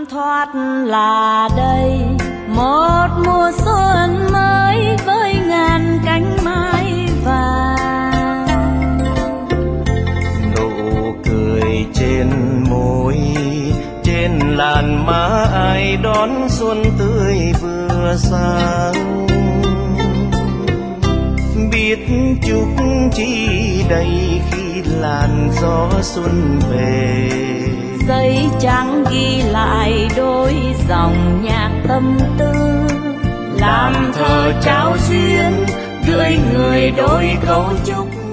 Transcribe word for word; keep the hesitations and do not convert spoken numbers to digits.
thoát là đây, một mùa xuân mới với ngàn cánh mai vàng. Nụ cười trên môi, trên làn má ai đón xuân tươi vừa sáng. Biết chúc chi đây khi làn gió xuân về, giấy trắng ghi lại đôi dòng nhạc tâm tư, làm thơ trao duyên gửi người đôi câu chúc